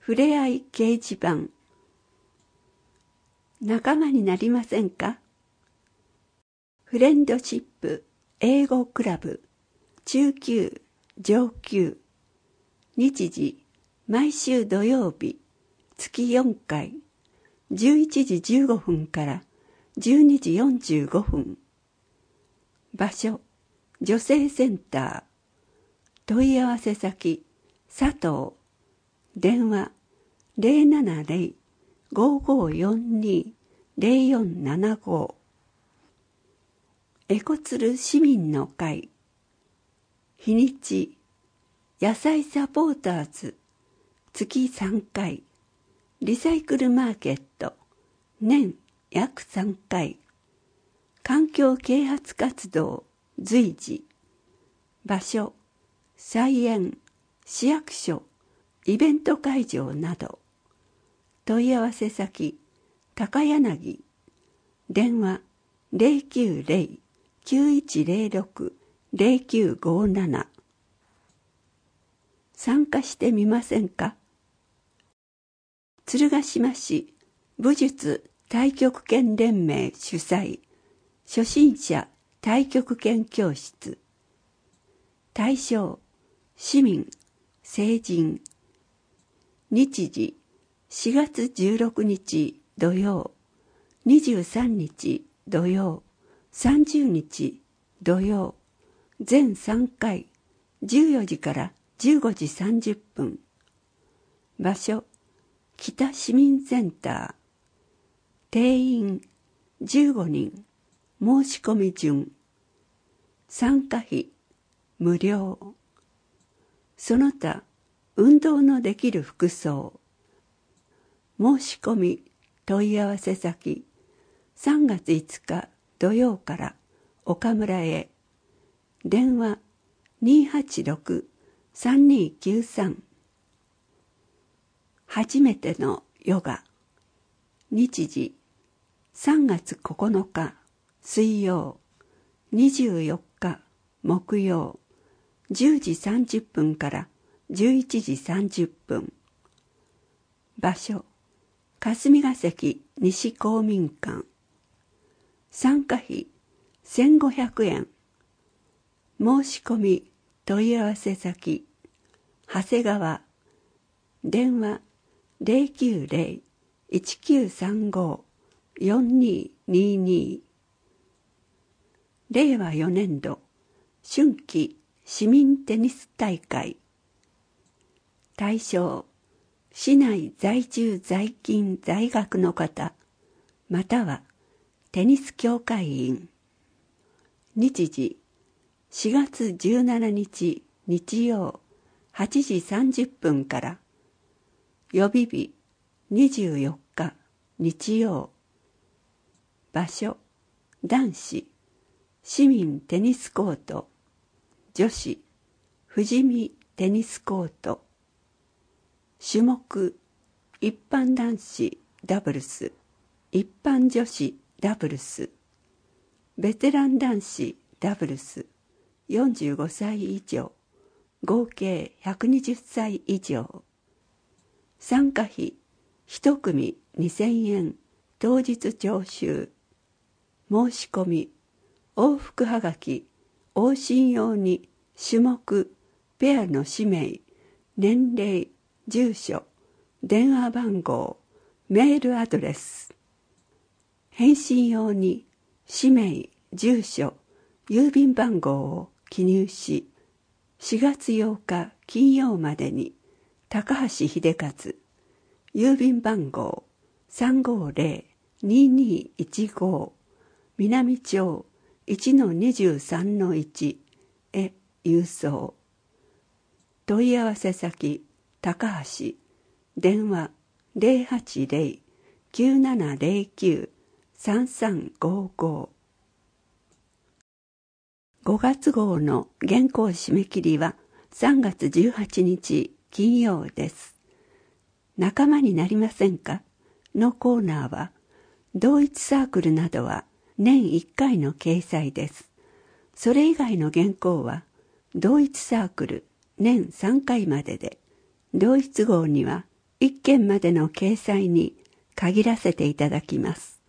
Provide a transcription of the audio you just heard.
ふれあい掲示板。仲間になりませんか？フレンドシップ英語クラブ中級上級。日時毎週土曜日月4回11時15分から12時45分。場所女性センター。問い合わせ先佐藤。電話 070-5542-0475。エコツル市民の会。日にち野菜サポーターズ月3回。リサイクルマーケット年約3回。環境啓発活動随時。場所菜園市役所イベント会場など。問い合わせ先高柳。電話 090-9106-0957。参加してみませんか？鶴ヶ島市武術太極拳連盟主催初心者太極拳教室。対象市民成人。日時4月16日土曜、23日土曜、30日土曜。全3回14時から15時30分。場所北市民センター。定員15人。申し込み順。参加費無料。その他運動のできる服装。申し込み問い合わせ先3月5日土曜から岡村へ。電話 286-3293。初めてのヨガ。日時3月9日水曜、24日木曜、10時30分から11時30分。場所霞ヶ関西公民館。参加費1500円。申し込み問い合わせ先長谷川。電話 090-1935-4222。令和4年度春季市民テニス大会。対象市内在住在勤在学の方またはテニス協会員。日時4月17日日曜8時30分から。予備日24日日曜。場所男子市民テニスコート。女子富士見テニスコート。種目一般男子ダブルス、一般女子ダブルス、ベテラン男子ダブルス、45歳以上、合計120歳以上。参加費1組2000円当日徴収。申し込み往復はがき往診用に種目ペアの氏名年齢住所電話番号メールアドレス。返信用に氏名住所郵便番号を記入し4月8日金曜までに高橋秀和郵便番号 350-2215 南町 1-23-1 へ郵送。問い合わせ先高橋。電話 080-9709-3355。5月号の原稿締め切りは3月18日金曜です。仲間になりませんかのコーナーは同一サークルなどは年1回の掲載です。それ以外の原稿は同一サークル年3回までで、同一号には 1件までの掲載に限らせていただきます。